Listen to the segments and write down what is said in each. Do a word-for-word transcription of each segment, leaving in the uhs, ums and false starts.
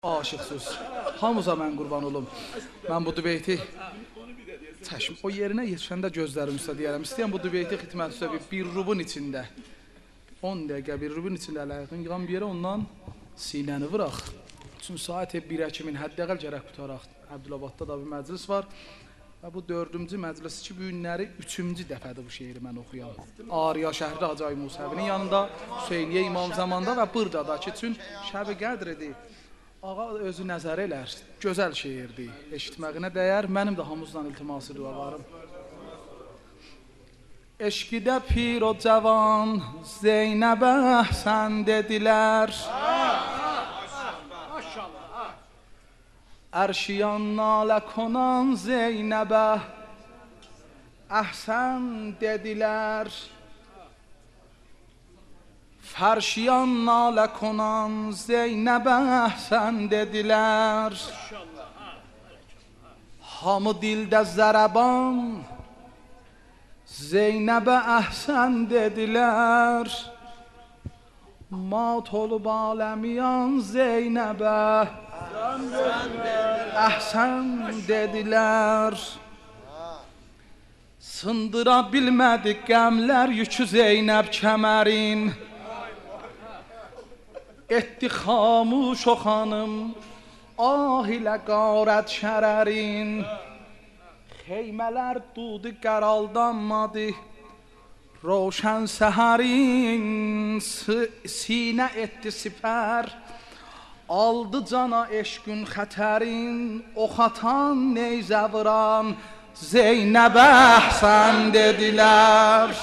Aşıqsız. Hamıza mən qurban olum. Mən bu dübeyti çəşm o yerinə yetişəndə gözlərim üstə deyərəm. İstəyəm bu dübeyti xidmət üstə bir, bir rubun içində on dəqiqə bir rubun içində əlaqın yığan bir yerə ondan sinəni vıraq. Çünki saat bir kimin həddəqəl gərək qutaraq. Əbdülabadda da bir məclis var. Və bu dördüncü məclis ki, bu günləri üçüncü dəfədir bu şeiri mən oxuyam. Ariya şəhri Acay Musəvinin yanında, Hüseyniyə İmam Zamanda və Bırdadakı üçün Şəb-i Qədr edir. Ağa özü nəzər elər, gözəl şeirdir, eşitməğinə dəyər, mənim də hamuzdan iltiması dualarım. Eşqidə pir o cavan, Zeynəbə sən dedilər. Ərşiyan nalə konan Zeynəbə əhsən dedilər. Fərşiyan nalə konan Zeynəbə əhsən dedilər. Hamı dildə zərəban Zeynəbə əhsən dedilər. Mat olub aləmiyan Zeynəbə əhsən dedilər. Sındıra bilmədik qəmlər yükü Zeynəb kəmərin. Etdi xamuş o xanım ah ilə qarət şərərin. Xeymələr dudu qəraldanmadı roşən səhərin. Sinə etdi sipər aldı cana eşqün xətərin. Ox atan neyzə vuran Zeynəbə əhsən dedilər.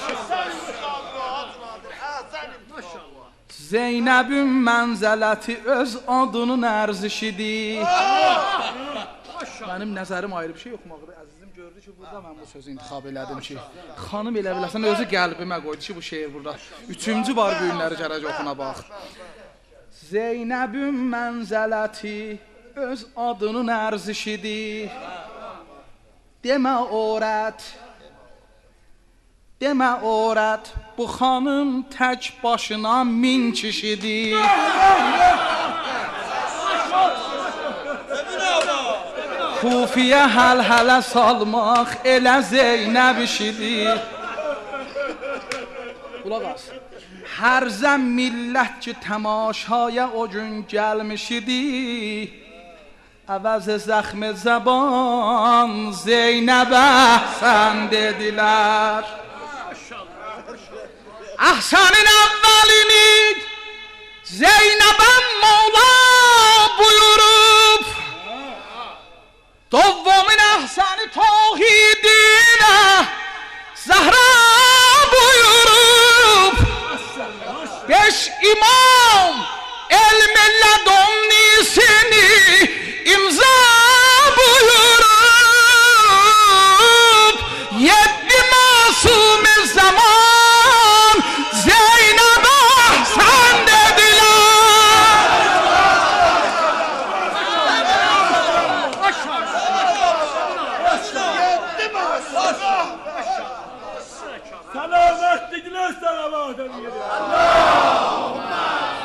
Zeynəbin mənzələti öz adının ərzişidir. Mənim nəzərim ayrı bir şey oxumaqdır. Əzizim gördü ki, burada mən bu sözü intixab elədim ki, xanım elə biləsən özü qəlbimə qoydu ki, bu şeir burada. Üçüncü var bu günləri gərək oxuna bax. Zeynəbin mənzələti öz adının ərzişidir. Demə orət, demə orət, bu xanım tək başına min kişidir. Xufiyə həl-hələ salmaq elə Zeynəb işidir. Qulaq as. Hər zəm millət ki təmaşaya o gün gəlmişidir. Əvəz zəxm zəban Zeynəbə əhsən dedilər. Əhsənin əvvəlini Zeynəbə Mevla buyurub, Dovvumin əhsəni tavhidinə Zəhra buyurub, Beş imam el-i ledunnisini imza buyurub, Yedi masum-i zaman Zeynəbə əhsən dedilər. Selametlikler selamat edin. Allahümme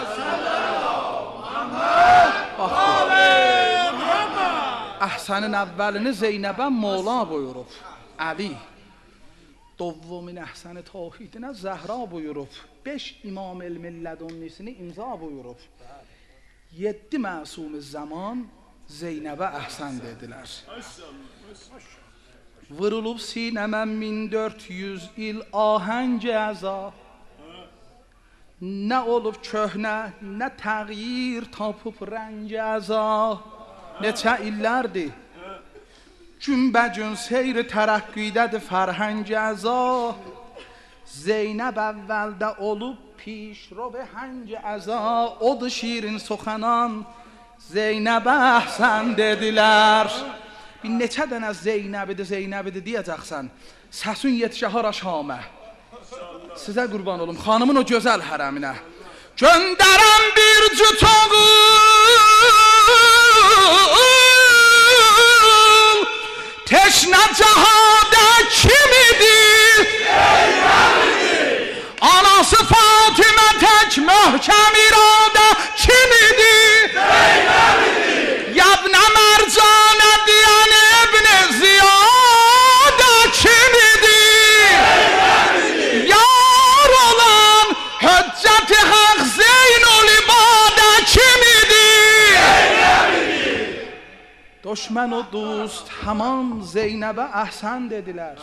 Əhsənin əvvəlini Zeynəbə Mevla buyurub, Əli. Dovvumin əhsəni tavhidinə Zəhra buyurub, Beş imam el-i ledunnisini imza buyurub, Yedi məsum-i zaman Zeynəbə əhsən dedilər. Vurulub sinəmə min dörd yüz il ahəng əza. Nə olub köhnə, nə təğyir tapıb rəng əza. Neçə illərdir günbəcün seyr tərəqqidədir fərhəng əza. Zeynəb əvvəldə olub pişro və həng əza. Odur şirin soxanan Zeynəbə əhsən dedilər. Bir neçə dənə Zeynəbidir, Zeynəbidir deyəcəksən, səsin yetişə hara Şamə. Sizə qurban olum, xanımın o gözəl hərəminə. Göndərəm bir cüt oğul, teşnə cahada kimidir? Zeynəbidir. Anası Fatimə tək möhkəm irada kimidir? Zeynəbidir. düşmən o dost haman Zeynəbə əhsən dedilər.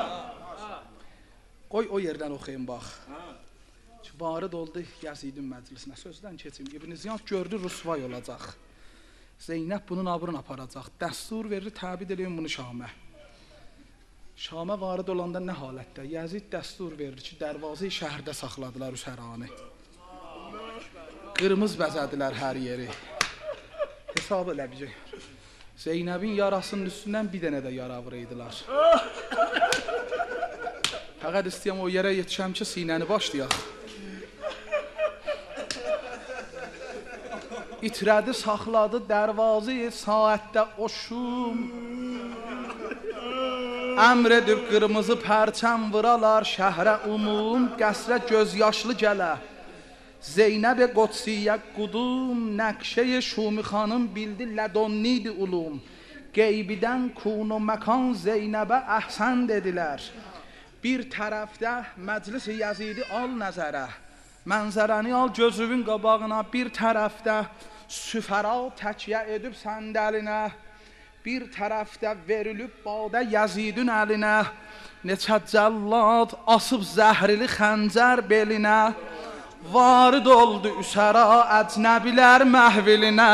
Qoy o yerdən oxuyun bax. Varid oldu Yazidin məclisinə. Sözdən keçin. İbn Ziyad gördü rüsvay olacaq. Zeynəb bunun abrını aparacaq. Dəstur verir, təbid edin bunu Şamə. Şamə varid olanda nə halətdə? Yazid dəstur verir ki, dərvazı şəhərdə saxladılar Üsəranı. Qırmız bəzədilər hər yeri. Hesab elə bir şey. Zeynəbin yarasının üstündən bir dənə də yara vuraydılar. Fəqət istəyəm o yerə yetişəm ki, sinəni başlayaq. İtirədi, saxladı dərvazı saatdə oşum. Əmr edib qırmızı pərçəm vıralar şəhrə umum, qəsrə göz yaşlı gələ. Zeynəb-i Qudsiyə qudum, nəqşə-i Şumi xanım bildi lədonniydi ulum. Qeybidən kun و məkan Zeynəbə əhsən dedilər. Bir tərəfdə məclis-i Yazidi al nəzərə. Mənzərəni al gözünün qabağına, bir tərəfdə süfəra təkyə edib səndəlinə, bir tərəfdə verilib badə Yazidin əlinə, neçə cəllad asıb zəhrili xəncər belinə, varid oldu üsəra əcnəbilər məhvilinə,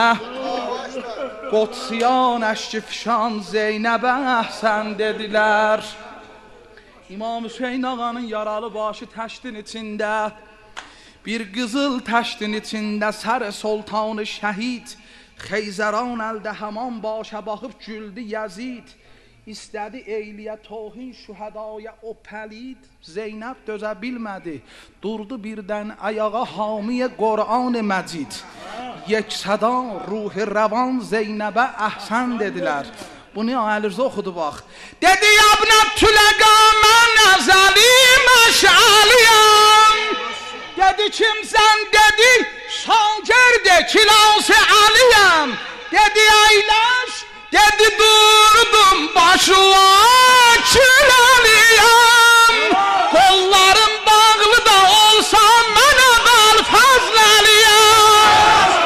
Qudsiyan əşki fişan Zeynəbə əhsən dedilər. İmam Hüseyin ağanın yaralı başı təştin içində, bir qızıl təştin içində sər sultanı şəhid, Xeyzəran əldə həman başa baxıb güldü Yazid, istədi eyliyə tohin şühədaya o pəlid, Zeynəb dözə bilmədi, durdu birdən ayağa hamiyə Qur'an-ı Məcid, yeksəda ruhi rəvan Zeynəbə əhsən dedilər. Bunu Əlirzə oxudu bax. Dedi yabnət tüləqa mən əzəli məşəliyəm. Dedi kimsən dedi şagird-i kilas-ı Əliyəm. Dedi əyləş, dedi durdum başıma küləliyəm. Qollarım bağlı da olsa mənə qal fəzləliyəm.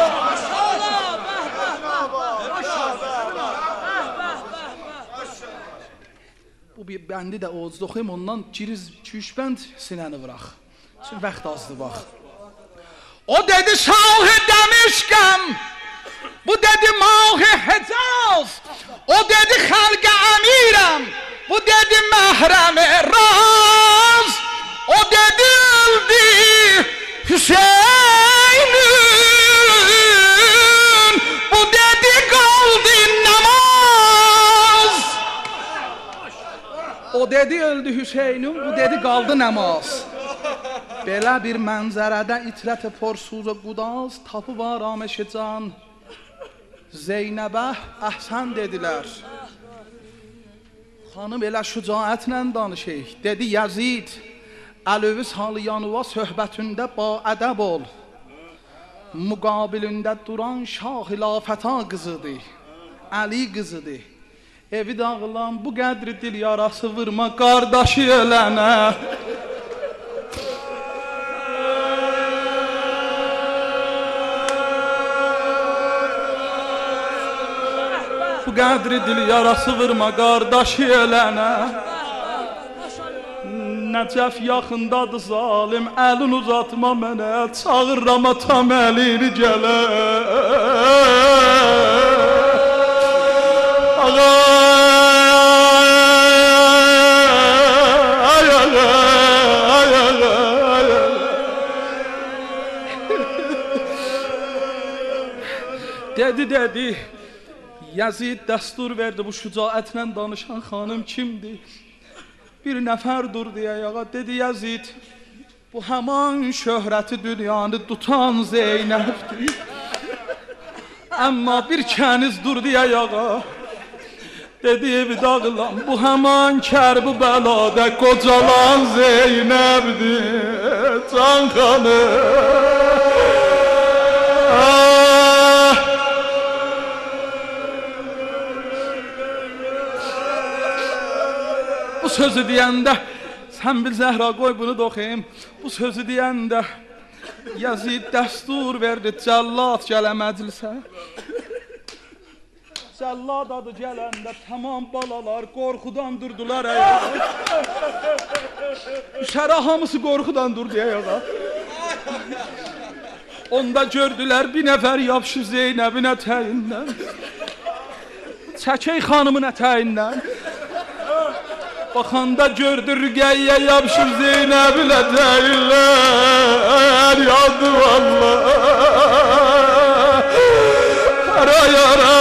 Bu bir bəndi də oğuzda oxuyum, ondan giriz küşbənd sinəni vıraq. Şimdi vaxt azdı bax. O dedi şahı demişkəm, bu dedi mahı Hecaz, o dedi xalqə əmirəm, bu dedi məhrəm-i raz, o dedi öldü Hüseynin, bu dedi qaldı namaz. O dedi öldü Hüseynin, bu dedi qaldı namaz. Belə bir mənzərədə itrət-i porsuz-u qudaz tapıb arameş-i can Zeynəbə əhsən dedilər. Xanım elə şücaətlə danışır. Dedi Yazid, Əlövi Saliyanuva söhbətində ba ədəb ol. Müqabilində duran şah xilafəta qızıdır, Əli qızıdır. Evi dağılan bu qədri dil yarası vırma qardaşı ölənə. Bu qədri dil yarası vırma qardaşı ölənə. Nəcəf yaxındadır zalim, əlin uzatma mənə, çağırram atam əlini gələ. Ağa dedi dedi Yazid dəstur verdi, bu şücaətlə danışan xanım kimdir? Bir nəfər durdu ayağa, dedi Yazid, bu həman şöhrəti dünyanı tutan Zeynəbdir. Amma bir kəniz durdu ayağa, dedi evi dağılan, bu həman kərb-i bəlada qocalan Zeynəbdir, can xanım. Bu sözü deyəndə, sən bil Zəhra qoy bunu da oxuyayım. Bu sözü deyəndə Yazid dəstur verdi, cəllat gələ məclisə. Cəllad adı gələndə tamam balalar qorxudan durdular ayağa. Şərə hamısı qorxudan durdu ayağa. Onda gördülər bir nəfər yapışıb Zeynəbin ətəyindən. Çəkək xanımın ətəyindən. Baxanda gördü Rüqəyyə yapışıb Zeynəbin ətəyindən. Yandı vallahi. Ara yara.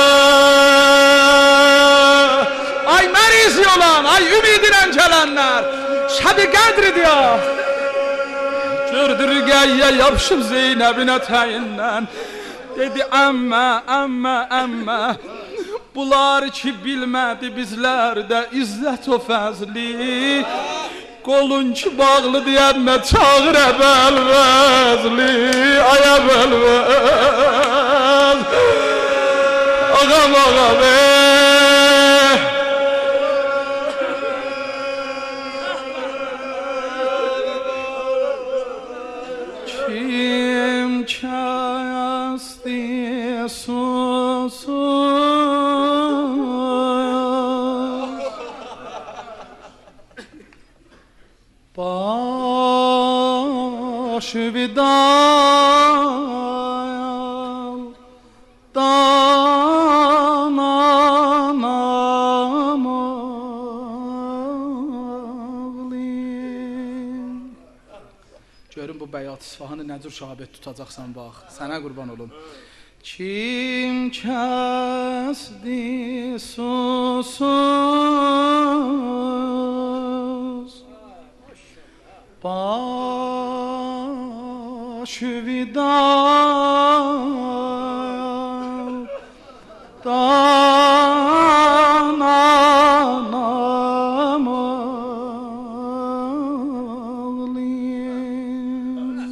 Ay məriz yolan, ay ümidinə gələnlər. Şəbi qədridir ya. Gördü Rüqəyyə yapışıb Zeynəbin ətəyindən. Dedi əmmə, əmmə, əmmə. Bunlar ki bilmədi bizlərdə izzət o fəzli. Qolun ki bağlı deyəmmə çağır əbəlvəzli. Ay əbəlvəz. Ağam ağam ey. Kim kəsdi susuz baş vidal dananam ağlayım. Görün bu bəyat İsfahanı nə cür şahbət tutacaqsan bax. Sənə qurban olum. Kim kəsdi susuz baş vidal dananam ağlayım.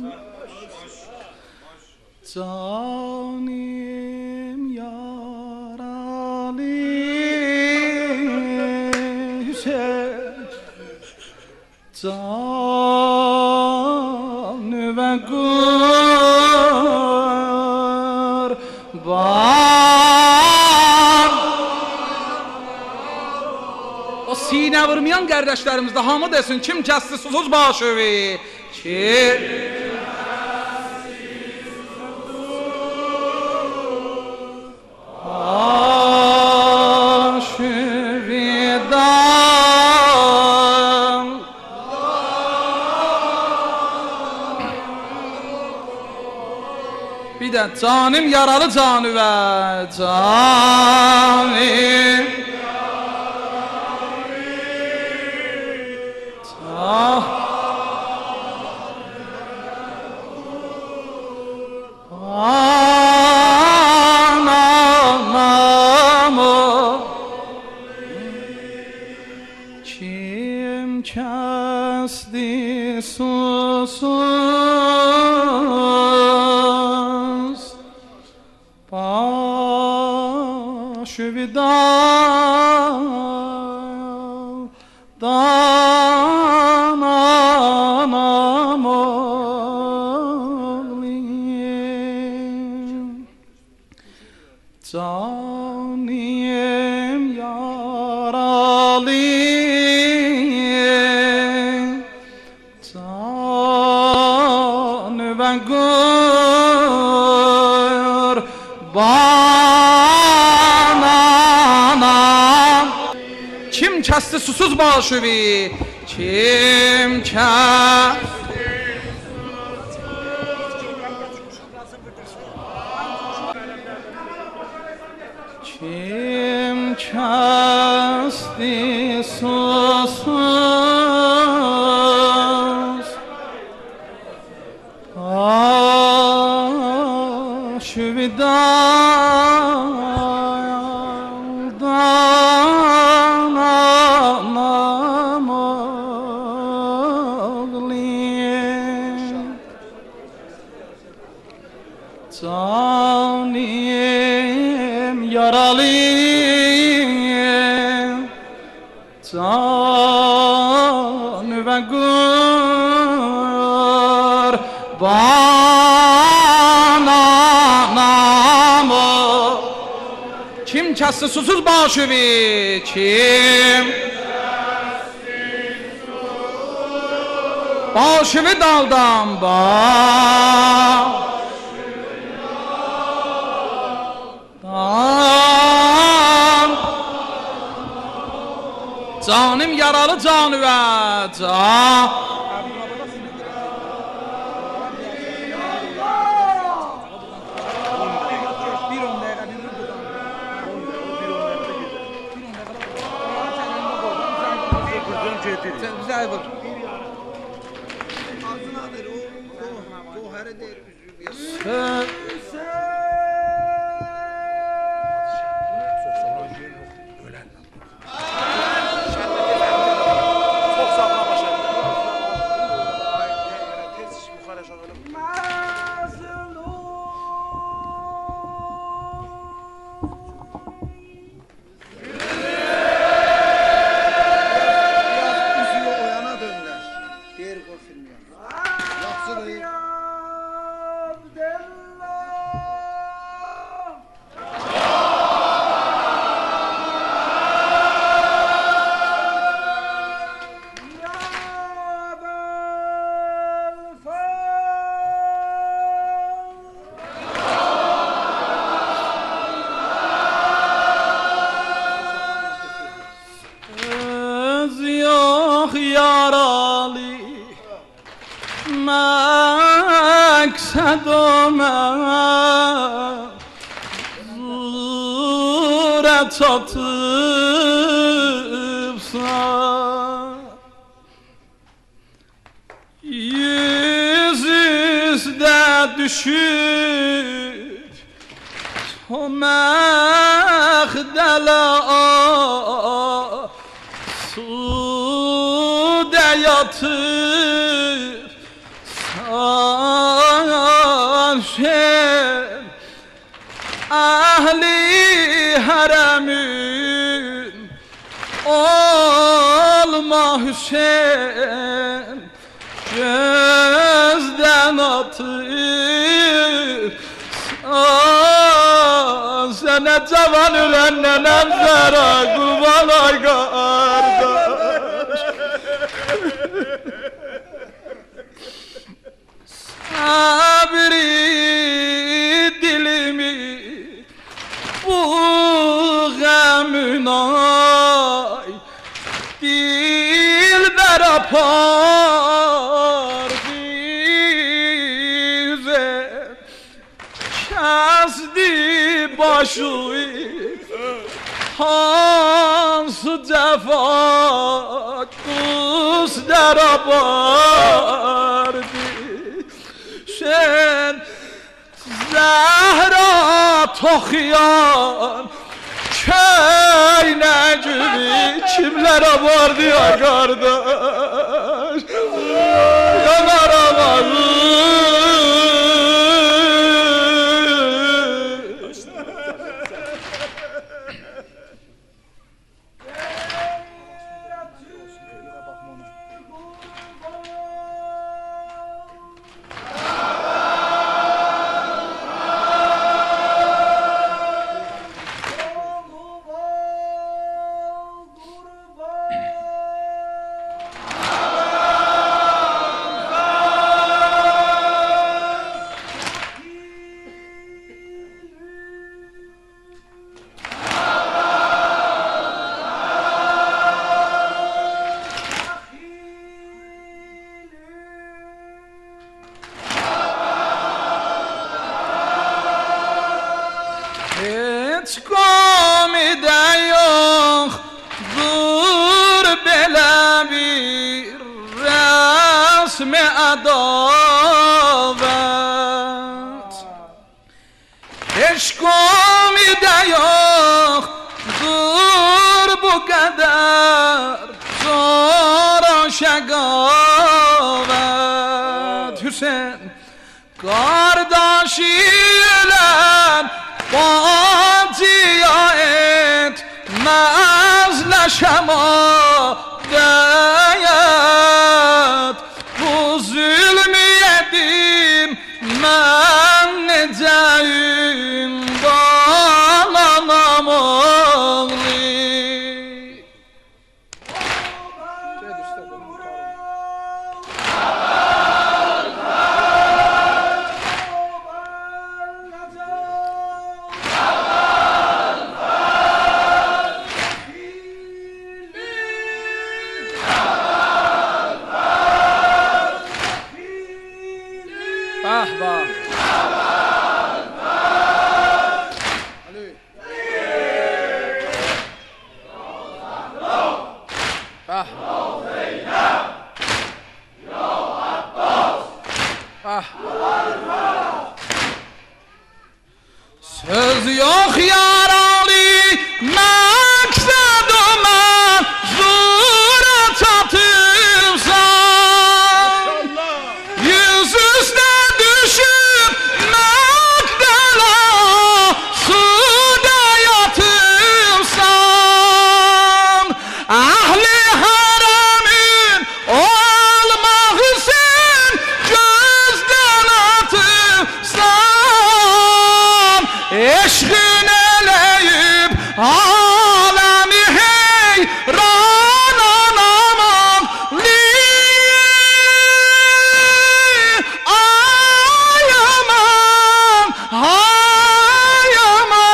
Canim yaralı Hüseyin, can ve kurban. O sinə vurmayan qardaşlarımızda hamı desin, kim kəsdi susuz başıvi? Kim? Bir de canım yaralı canı ve canım can anamı kim kesti susuz baş vidal dananam ağlayım. Canim yaralı can ve kurban anam. Kim kəsdi susuz başıvi? Kim kəsdi? Kim kəsdi susuz baş vidal dananam ağlayım. Canim yaralı can ve kurban anamı. Kim kəssin susuz başımı kim başımı daldan baş canım yaralı canı və can Güzel vur. Adınadır o, o, o herede çatıpsan yüz üstə düşüb o məxdələ sudə yatıb sanşen əhli hərəmin olma Hüseyin gözdən atıb sənə cavan ölən nənəm zərə qurban ay qardaş sabri dilimi bu qəmin ay dilbər apar bizə kəsdi başı hansı cəfa qüslər apardı sen Zəhra toxuyan köynə gibi kimlərə vardı ya qardaş yanar ağabey adavet eşkimi de yoktur bu kadar zora şegavet Hüseyin kardeşiyle bacıya etmezleşem adayet bu zulmü yedim ben neceyim bana namaz alemi heyran anamam li ayamam ayamam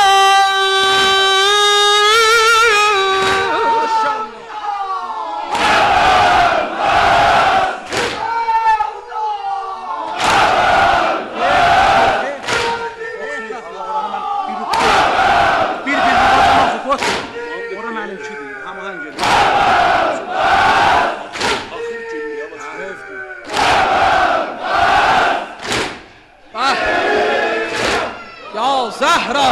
Ya Zəhra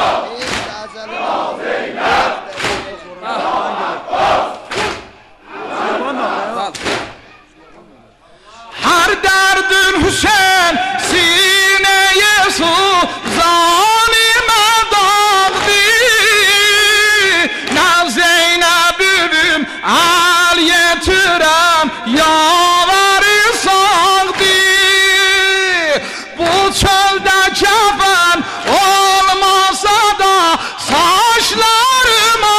her derdin Hüseyin sineye su zalime dağdı ne Zeynep'im al yetirem yaları sağdı bu çölde kefen olmasa da saçlarıma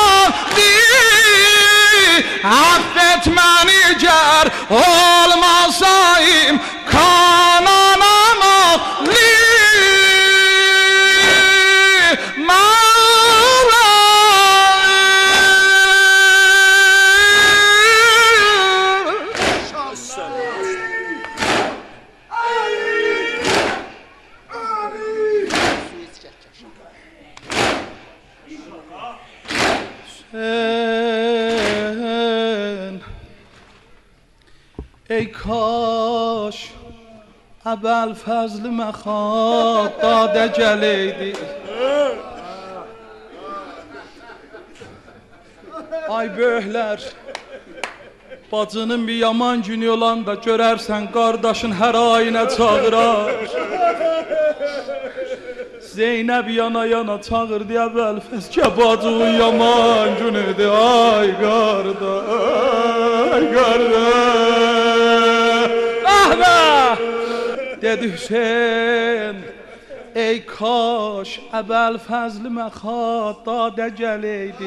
affet beni ger olmasayım kananama li sen ey kaş Əbəl fəzlimə xatada gələydi ay böyüklər bacının bir yaman günü olanda görərsən qardaşın hər ayinə çağırar Zeynəb yana yana çağırdı Əbəl fəz ki bacının yaman günüdür ay qardaş ay qardaş ah be dedi Hüseyin ey kaş Əbəl fəzlimə xatada gələydi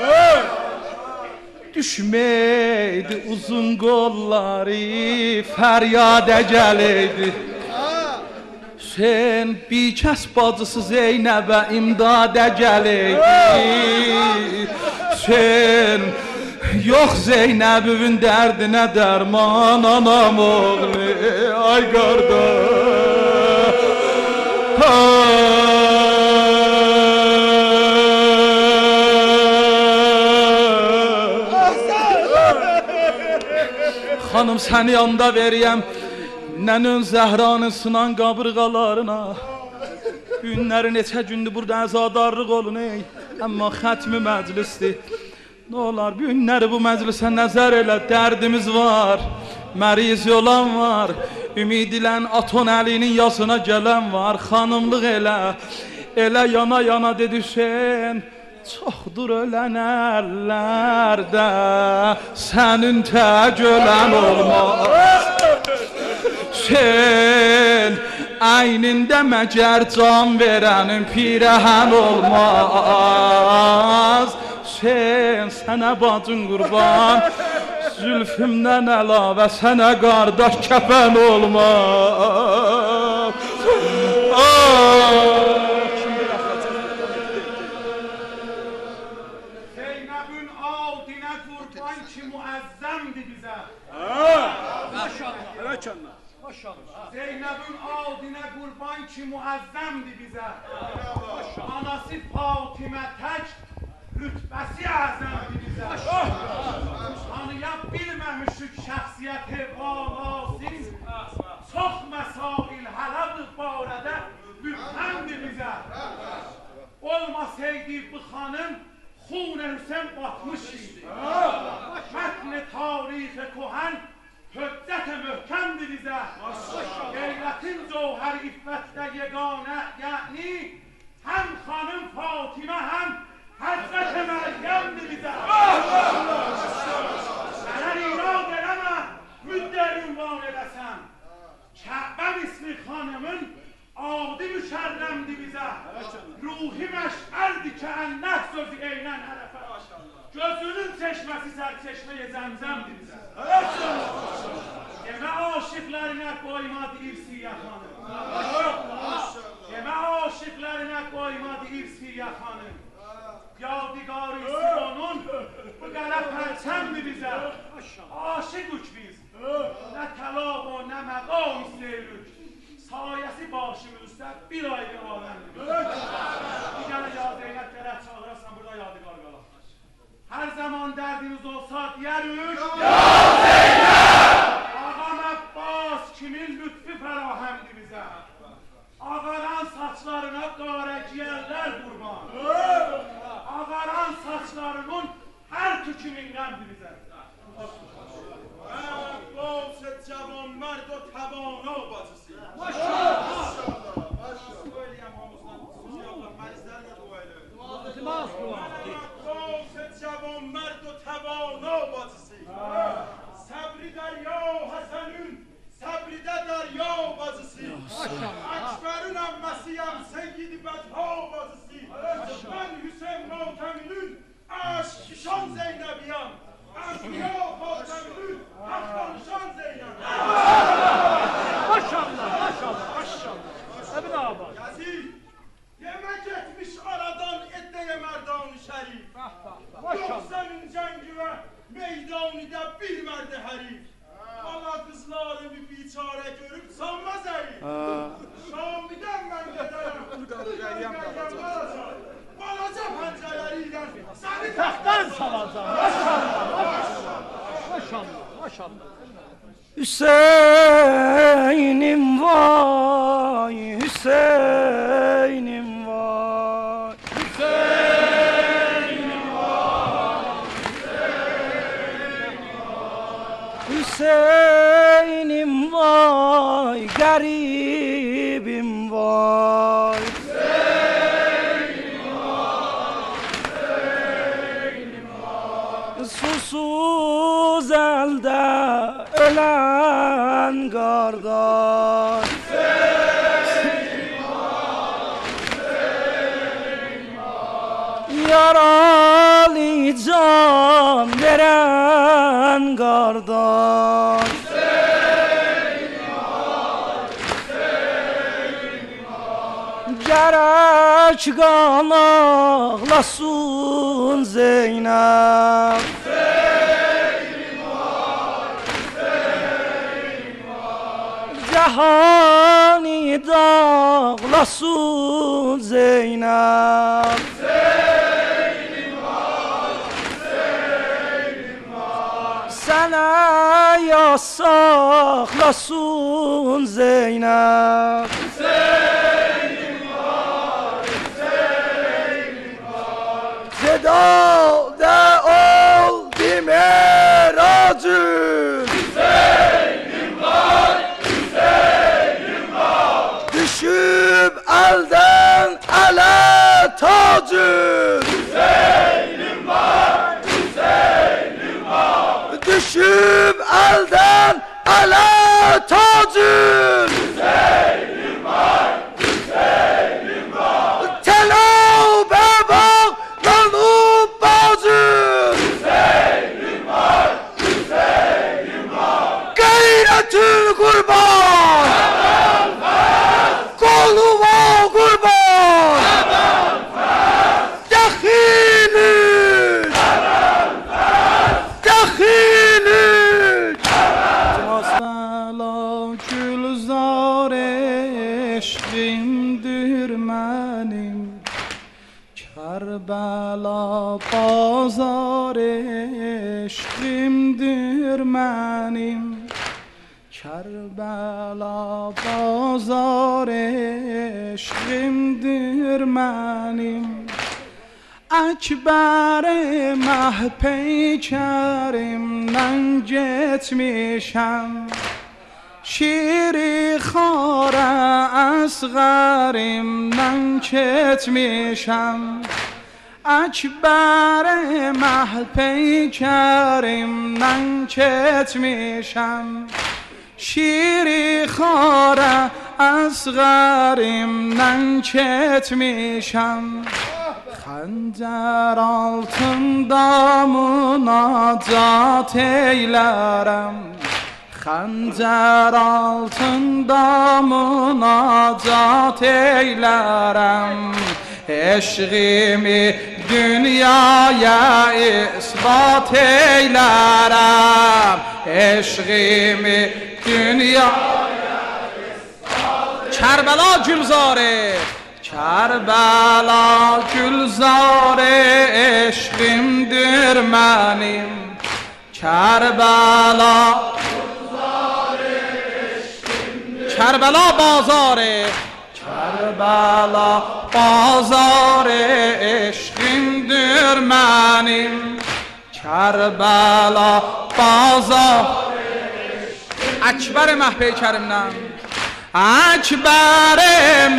düşməydi uzun qolları fəryada gələydi Hüseyin bir kəs bacısı Zeynəbə imdada gələydi Hüseyin yox Zeynəbin dərdinə dərman anam oğlu ay qardaş Xanım səni yanda veriyəm nənün Zəhranın sınan qabırğalarına günləri neçə gündür burada əzadarlıq olun ey amma xətmi məclisdir nə olar bu günləri bu məclisə nəzər elə dərdimiz var məriz olan var ümid ilən Aton Əlinin yasına gələn var xanımlıq elə elə yana yana dedi Hüseyin çoxdur ölən əllərdə sənin tək ölən olmaz Hüseyin əynində məgər can verənin pirəhən olmaz Hüseyin sənə bacın qurban zülfümdən əlavə sənə qardaş kəfən olmaz Zeynəbin aldinə qurban ki müəzzəmdir bizə Zeynəbin aldinə qurban ki müəzzəmdir bizə anası Fatimə tək rütbəsi əzəmdir bizə tanıya bilməmişik şəxsiyyəti ağasın çox məsail hələdir barədə mühəmdir bizə olmasaydı bu xanım xun-i Hüseyin batmış idi mətn-i tarix-i kohen hüccət-i möhkəmdir bizə qeyrətin cevher iffətdə yegane yəni həm xanım Fatimə həm Həzrət-i Məryəmdir bizə Sənər irad eləmə müddəi ünvan edəsən Kəbəm ismi xanımın adi müşərrəmdir bizə Ruhi məşəldir ki ən nəfs sözü eynən hərəfə. Gözünün çeşməsi sərçeşməyə zəmzəmdir bizə. Demə aşıqlarına qoymadı İrsiyə xanım. Demə aşıqlarına qoymadı İrsiyə xanım. Yadigarı İsronun bu qərə pərçəmdir bizə. Aşıqük biz. Nə təlaq o, nə məqam istəyirik. Sayəsi başımızda bir aydır aləmdir. Bir gələ yadeynət gərək çağırarsan burada yadigar qala. Hər zaman dərdiniz olsa deyərik. Yadeynət! Ağam Əbbas kimin lütfi fərahəmdir bizə. Ağaran saçlarına qarəciyərlər qurban. Ağaran saçlarının hər tükümündəndir bizə. Əbbas cavan mərd o təvana bacısı. Maşallah! Söyləyəm hamısından xüsusiyyətlə mərizlərlə dua elə. Abbas cavan mərd o təvana bacısı. Səbri dərya Həsənün, səbri də dərya bacısı. Əkbərin əmməsiyəm Seyyid-i Bədha bacısı. Mən Hüseyin Matəminin əşkişan Zeynəbiyəm. Əşkiya Fatəminin əşkanışan Zeynəb. Maşallah, maşallah, maşallah. Əbin Abbas. Yazid, yemək etmiş aradan eddəyə mərdan-ı şərif. Yoxsənin cəngi və meydanıda bir mərdə hərif. Bala qızlarımı biçarə görüb sanma zərif. Şamidən mən qədərəm. Balaca pəncələri ilə səni Təxtdən salacaq. Maşallah, maşallah, maşallah. Hüseynim vay, Hüseynim vay. Hüseynim vay, Hüseynim vay, garibim vay. Susuz elde ölen kardeş. Yaralı can veren kardeş. Gerek kan ağlasın Zeynep. Cehani dağlasın Zeynep. Sana yasaklasın Zeynep. Feda de ol dimeracın. Düşüp elden ele tacın. Hüseyin'im var, Hüseyin'im var. Düşüp elden ele tacın. Hüseyin'im var, Hüseyin'im var. Telabe bağlanıp bacın. Hüseyin'im var, Hüseyin'im var. Gayretül kurban. Koluma kurban. Dehilin. Dehilin. Masala gülzar eşqimdir mənim. Kərbala bazar eşqimdir mənim. Kərbala bazar eşqimdir mənim. Əkbər-i məhpeykərimdən getmişəm. Şiri xarə əsğərimdən keçmişəm. Əkbər-i məhpeykərimdən keçmişəm. Şiri xarə əsğərimdən keçmişəm. Xəncər altında münacat eylərəm Xəncər altında münacat eylərəm Eşqimi dünyaya isbat eylərəm Eşqimi dünyaya isbat Kərbəla Gülzarı Kərbəla Gülzarı eşqimdir mənim Kərbəla Gülzarı eşqimdir Kərbəla bazarı Kərbəla bazarı eşqimdir mənim Kərbəla bazarı eşqimdir Əkbər Məhpeykərimdən Əkbər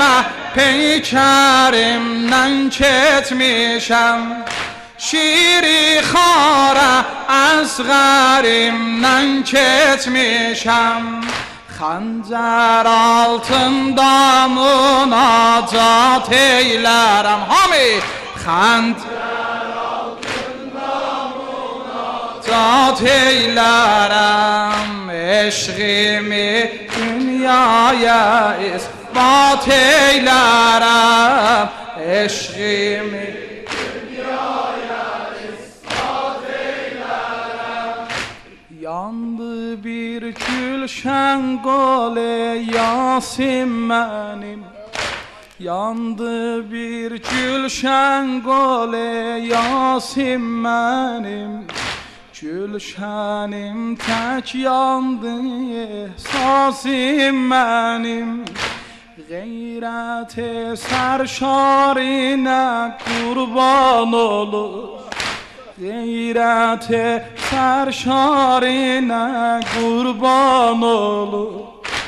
Məhpeykərimdən keçmişəm Şiri xara əsğərimdən keçmişəm Xəncər altında münacat eylərəm Hami! Xəncər altında münacat eylərəm Eşqimi dünyaya isbat eylərəm Eşqimi dünyaya isbat eylərəm Yandı bir gülşən qole Yasin mənim Yandı bir gülşən qole Yasin mənim Gülşənim tək yandı ehsasim mənim Qeyrət-i sərşarinə qurban olur Qeyrət-i sərşarinə qurban olur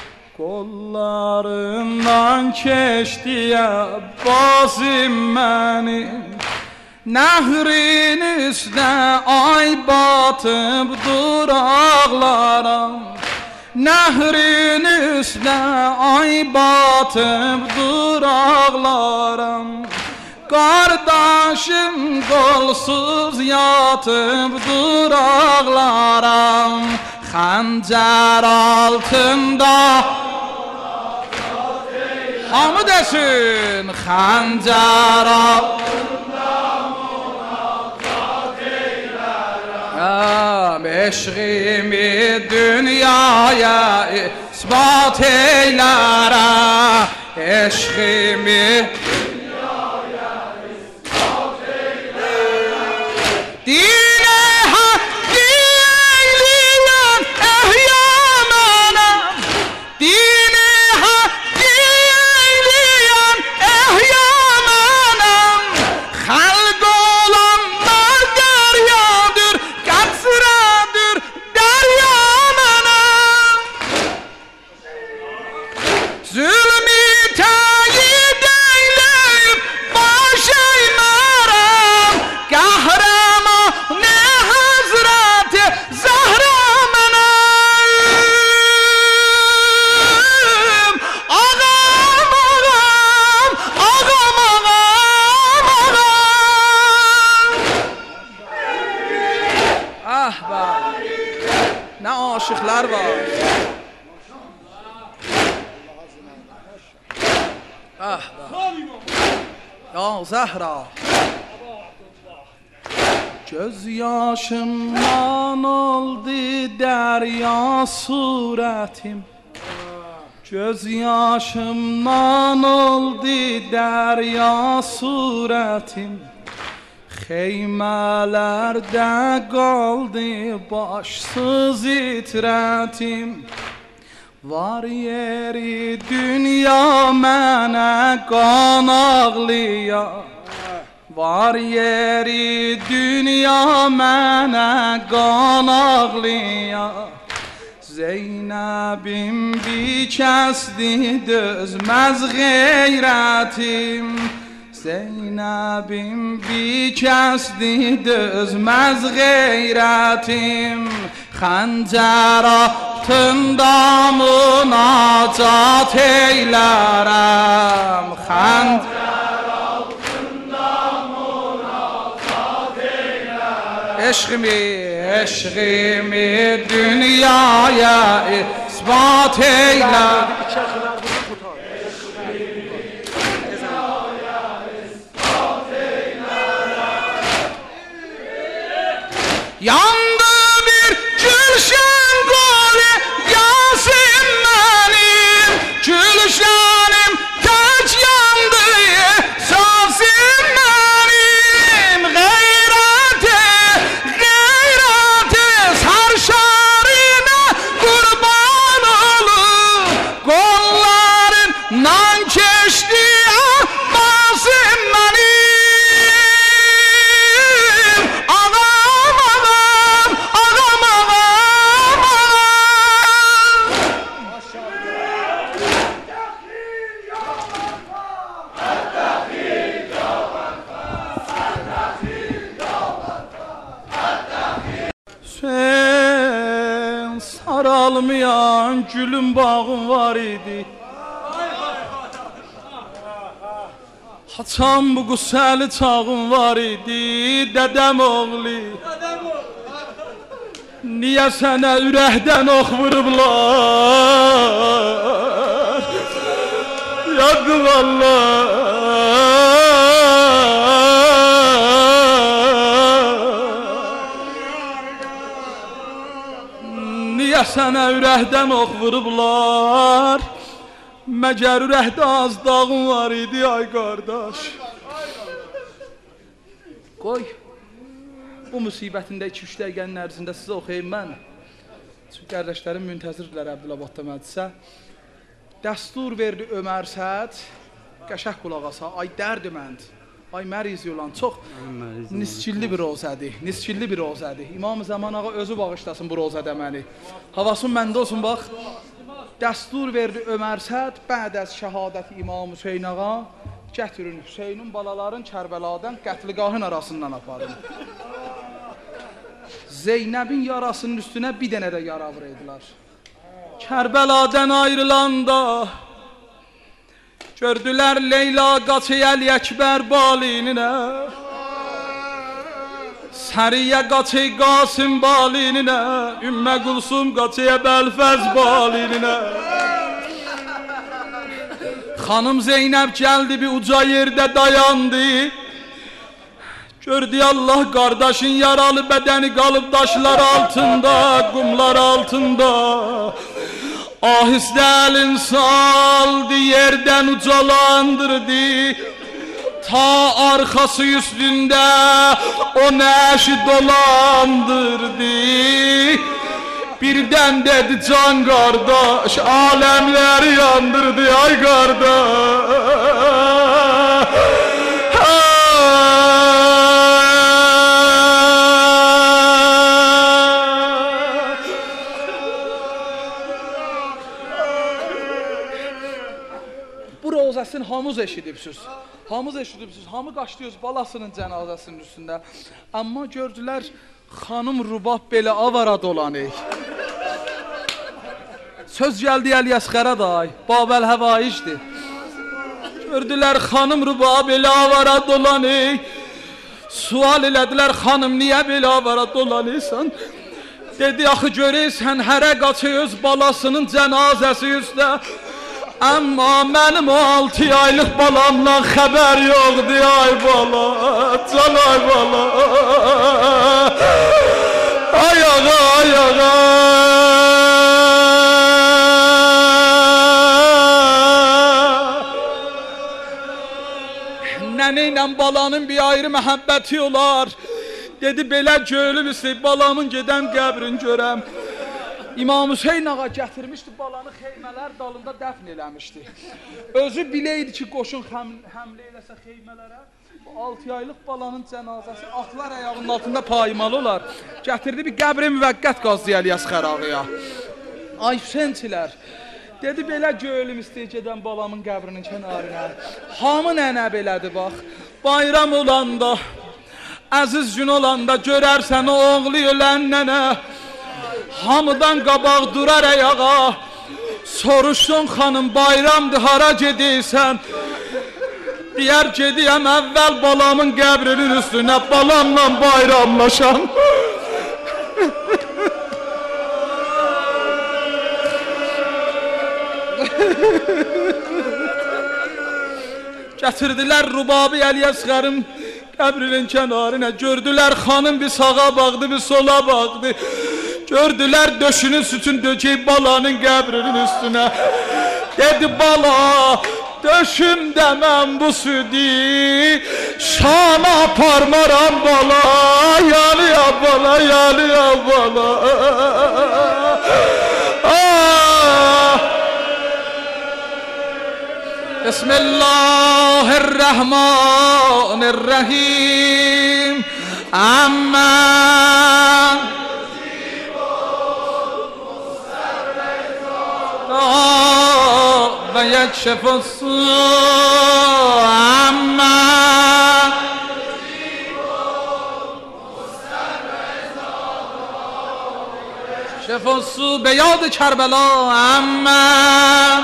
Qollarından keçdiyə bazim mənim Nəhrin üstə ay batıb duraqlaram Nəhrin üstə ay batıb duraqlaram Qardaşım qolsuz yatıb duraqlaram Xəncər altında Hamı desin Xəncər altında Eşqimi dünyaya isbat eylərəm Eşqimi dünyaya isbat eylərəm Dinə haqqı eyləyən əhya mənəm Dinə haqqı eyləyən əhya mənəm Xalq olanlar dəryadır Qəsrədir dərya mənəm Zülmü təyid eyləyib baş eymərəm Qəhrəmanı Həzrəti Zəhra mənəm Ağam, ağam, ağam, ağam, ağam Ah be, nə aşıqlar var Ah be, ya Zəhra Göz yaşımdan oldu dərya surətim Göz yaşımdan oldu dərya surətim Xeymələrdə qaldı başsız itirətim Var yeri dünya mənə qan ağlıya Var yeri dünya mənə qan ağlıya Zeynəbim bikəsdi dözməz qeyrətim Zeynəbim bikəsdi dözməz qeyrətim Xəncər altında münacat eylərəm Xəncər altında münacat Eşkimi, eşkimi dünyaya ispat eyle. Yandı bir gülşen golü Yasin benim gülşenim kaç yandı Sasim benim gayrate gayrate sarşarına kurban olur kolların nan keşti Abbasım benim sen saralmayan gülüm bağın var idi Haçan bu qüssəli çağın var idi Dədəm oğlu Niyə sənə ürəkdən ox vurublar Yadı vallah Niyə sənə ürəkdən ox vurublar Məgər ürəkdə az dağın var idi ay qardaş Qoy Bu müsibətində iki üç dəqiqənin ərzində sizə oxuyayım mən Çünki qardaşlarım müntəzirdirlər Əbdülabadda məclisə Dəstur verdi Ömər Səd Qəşəh qulaq asa Ay dərdi mənd Ay məriz yolan çox nisçilli bir rozədir Nisçilli bir rozədir İmam-ı Zaman ağa özü bağışlasın bu rozədə məni Havasın məndə olsun bax Dəstur verdi Ömər Səd Bəd əz şəhadəti İmam Hüseyin ağa Gətirin Hüseynin balaların Kərbəladan qətligahın arasından aparın Zeynəbin yarasının üstünə bir dənə də yara vuraydılar Kərbəladan ayrılanda Gördülər Leyla qaçı Əli Əkbər balininə Səriyə qaçı Qasım balininə Ümmə Qulsum qaçı Bəlfəz balininə Xanım Zeynəb gəldi bir uca yerdə dayandı Gördü Allah qardaşın yaralı bədəni qalıb daşlar altında Qumlar altında Ahistə əlin saldı yerdən ucalandırdı Ta arxası üstündə o nəşi dolandırdı Birdən dedi can qardaş aləmləri yandırdı ay qardaş Bu rozəsini hamız eşidibsiniz Hamız eşidibsiniz Hamı qaçdıyız balasının cənazəsinin üstündə Amma gördülər Xanım Rubab belə avara dolanır Söz gəldi Əli-Əsqərə day Babəl həvaicdir Gördülər xanım Rubab belə avara dolanır Sual elədilər xanım niyə belə avara dolanırsan Dedi axı görürsən hərə qaçı öz balasının cənazəsi üstə Amma mənim o altı aylıq balamdan xəbər yoxdur ay bala Can ay bala Ay ağa ay ağa Nənə ilə balanın bir ayrı məhəbbəti olar Dedi belə gölüm istəyib balamın gedəm qəbrin görəm İmam Hüseyin ağa gətirmişdi balanı xeymələr dalında dəfn eləmişdi Özü biləydi ki qoşun həmlə eləsə xeymələrə Bu altı aylıq balanın cənazəsi atlar ayağının altında paymalı olar Gətirdi bir qəbri müvəqqət qazdı Əli-Əsqər ağaya Ay Hüseynçilər Dedi belə gölüm istəyir gedən balamın qəbrinin kənarına Hamı nənə belədir bax Bayram olanda Əziz gün olanda görərsən o oğlu ölən nənə Hamıdan qabaq durar ayağa Soruşdun xanım bayramdır hara gedirsən Deyər gediyəm əvvəl balamın qəbrinin üstünə Balamla bayramlaşam Gətirdilər Rubabi Əli Əsğərin qəbrinin kənarına. Gördülər xanım bir sağa baxdı, bir sola baxdı. Gördülər döşünün sütün dökeyib balanın qəbrinin üstünə. Dedi bala, döşümdə mən bu südü şana aparmaram bala. Yanıya bala, yanıya bala. Bismillahirrahmanirrahim. Aman ve yekşef as-su' aman şef as-su' be yad Kerbela aman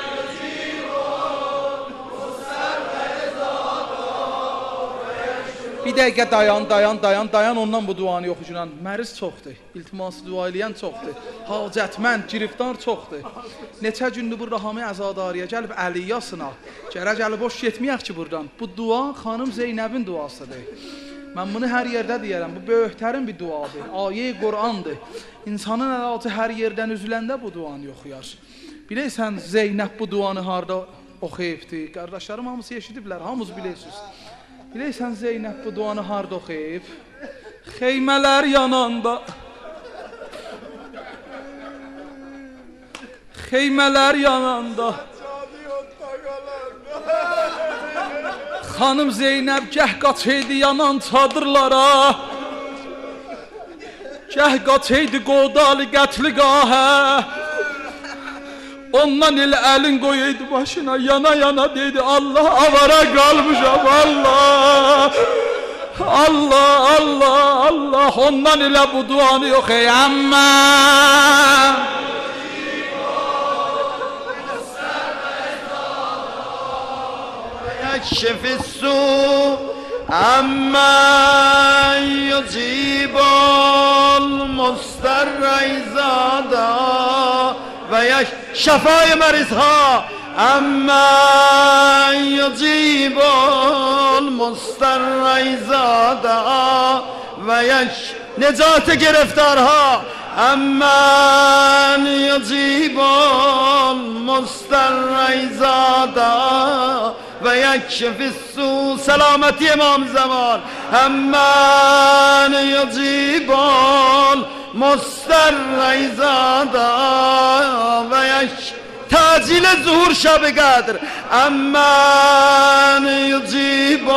Bir dəqiqə dayan, dayan, dayan, dayan, ondan bu duanı oxuculan. Məriz çoxdur, iltiması dua eləyən çoxdur, hacətmənd, giriftar çoxdur. Neçə gündür bu Rahami Əzadariyə gəlib Əliyasına, gərək əli boş getməyək ki buradan. Bu dua xanım Zeynəbin duasıdır. Mən bunu hər yerdə deyərəm, bu böyüklərin bir duadır, ayə-i Qur'andır. İnsanın əlacı hər yerdən üzüləndə bu duanı oxuyar. Biləysən Zeynəb bu duanı harada oxuyubdur? Qardaşlarım hamısı eşidiblər, hamınız bilirsiniz. Biləysən Zeynəb bu duanı harada oxuyub? Xeymələr yananda Xeymələr yananda Xanım Zeynəb gəh qaçaydı yanan çadırlara Gəh qaçaydı qodalı qətligahə Ondan elə əlin qoyaydı başına, yana yana dedi Allah avara qalmışam Allah Allah Allah Allah Ondan elə bu duanı yox ey amma يكشف السوء عما يجيب المضطر إذا دعا شفای مریضها اما یجیب المضطر اذا دعا و یک نجات گرفتارها اما یجیب المضطر اذا دعا و یکشف السوء سلامتی امام زمان اما یجیب مستر ایزادا و یک تعجیل ظهور شب قدر اما یجیب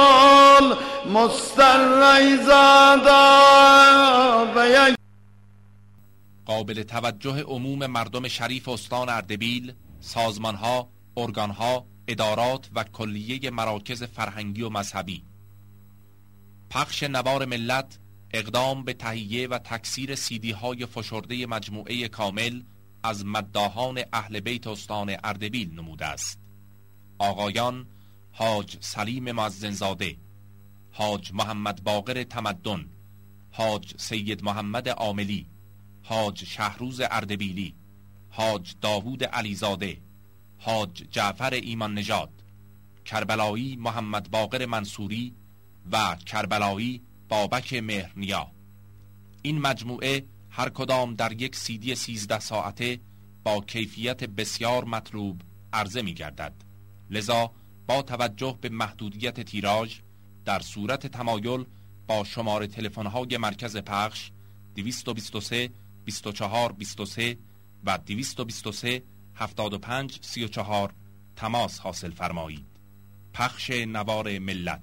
مستر ایزادا و یک قابل توجه عموم مردم شریف استان اردبیل، سازمانها، ارگانها، ادارات و کلیه مراکز فرهنگی و مذهبی. پخش نوار ملت اقدام به تهیه و تکثیر سیدی های فشرده مجموعه کامل از مداحان اهل بیت استان اردبیل نموده است. آقایان حاج سلیم مؤذنزاده، حاج محمد باقر تمدن، حاج سید محمد عاملی، حاج شهروز اردبیلی، حاج داوود علیزاده، حاج جعفر ایمان نژاد، کربلایی محمد باقر منصوری و کربلایی بابک مهرنیا. این مجموعه هر کدام در یک سیدی سیزده ساعته با کیفیت بسیار مطلوب عرضه می گردد. لذا با توجه به محدودیت تیراژ در صورت تمایل با شماره تلفن‌های مرکز پخش دویست و بیست و سه بیست و چهار بیست و سه و دویست و بیست و سه هفتاد و پنج سی و چهار تماس حاصل فرمایید. پخش نوار ملت.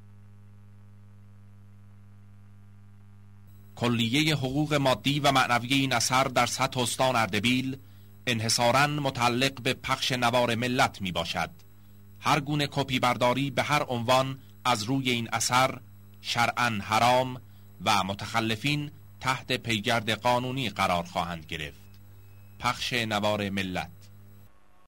کلیه حقوق مادی و معنوی این اثر در سطح استان اردبیل انحصاراً متعلق به پخش نوار ملت می باشد. هر گونه کپی برداری به هر عنوان از روی این اثر شرعاً حرام و متخلفین تحت پیگرد قانونی قرار خواهند گرفت. پخش نوار ملت.